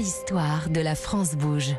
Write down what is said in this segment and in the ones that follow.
l'histoire de la France bouge.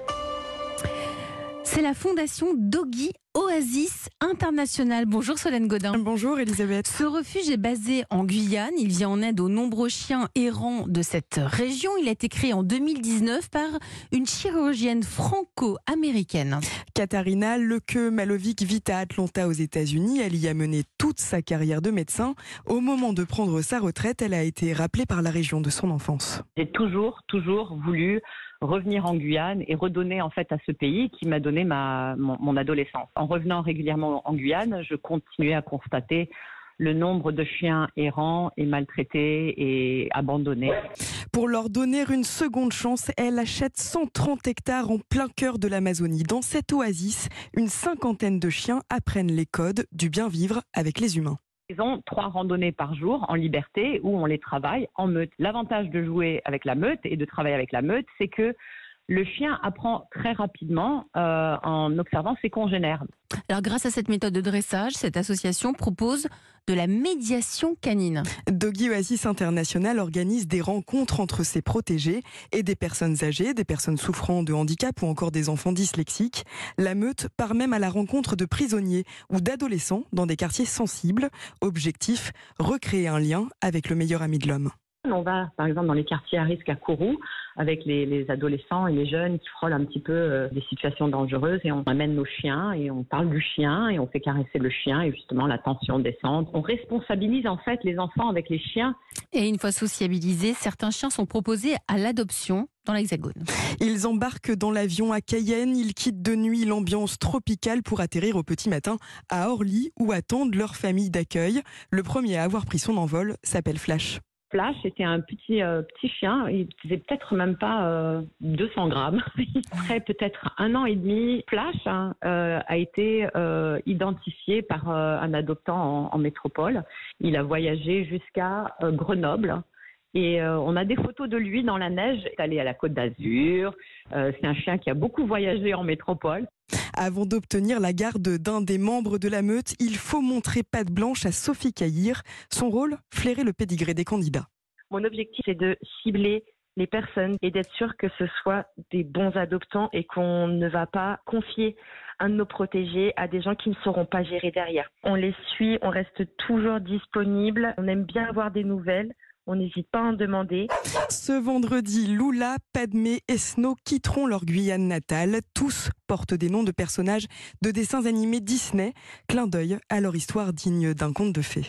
C'est la fondation Doggy Oasis International. Bonjour Solène Godin. Bonjour Elisabeth. Ce refuge est basé en Guyane. Il vient en aide aux nombreux chiens errants de cette région. Il a été créé en 2019 par une chirurgienne franco-américaine. Katharina Leke-Malovic vit à Atlanta aux États-Unis. Elle y a mené toute sa carrière de médecin. Au moment de prendre sa retraite, elle a été rappelée par la région de son enfance. J'ai toujours voulu revenir en Guyane et redonner en fait à ce pays qui m'a donné mon adolescence. En revenant régulièrement en Guyane, je continuais à constater le nombre de chiens errants et maltraités et abandonnés. Pour leur donner une seconde chance, elle achète 130 hectares en plein cœur de l'Amazonie. Dans cette oasis, une cinquantaine de chiens apprennent les codes du bien vivre avec les humains. Ils ont 3 randonnées par jour en liberté où on les travaille en meute. L'avantage de jouer avec la meute et de travailler avec la meute, c'est que le chien apprend très rapidement en observant ses congénères. Alors grâce à cette méthode de dressage, cette association propose de la médiation canine. Doggy Oasis International organise des rencontres entre ses protégés et des personnes âgées, des personnes souffrant de handicap ou encore des enfants dyslexiques. La meute part même à la rencontre de prisonniers ou d'adolescents dans des quartiers sensibles. Objectif, recréer un lien avec le meilleur ami de l'homme. On va par exemple dans les quartiers à risque à Kourou avec les adolescents et les jeunes qui frôlent un petit peu des situations dangereuses et on amène nos chiens et on parle du chien et on fait caresser le chien et justement la tension descend. On responsabilise en fait les enfants avec les chiens. Et une fois sociabilisés, certains chiens sont proposés à l'adoption dans l'Hexagone. Ils embarquent dans l'avion à Cayenne, ils quittent de nuit l'ambiance tropicale pour atterrir au petit matin à Orly où attendent leur famille d'accueil. Le premier à avoir pris son envol s'appelle Flash. Flash était un petit chien, il faisait peut-être même pas 200 grammes, il ferait peut-être 1 an et demi. Flash a été identifié par un adoptant en métropole. Il a voyagé jusqu'à Grenoble et on a des photos de lui dans la neige. Il est allé à la Côte d'Azur, c'est un chien qui a beaucoup voyagé en métropole. Avant d'obtenir la garde d'un des membres de la meute, il faut montrer patte blanche à Sophie Caïr. Son rôle, flairer le pédigré des candidats. Mon objectif, c'est de cibler les personnes et d'être sûr que ce soit des bons adoptants et qu'on ne va pas confier un de nos protégés à des gens qui ne sauront pas gérer derrière. On les suit, on reste toujours disponible, on aime bien avoir des nouvelles. On n'hésite pas à en demander. Ce vendredi, Lula, Padmé et Snow quitteront leur Guyane natale. Tous portent des noms de personnages de dessins animés Disney. Clin d'œil à leur histoire digne d'un conte de fées.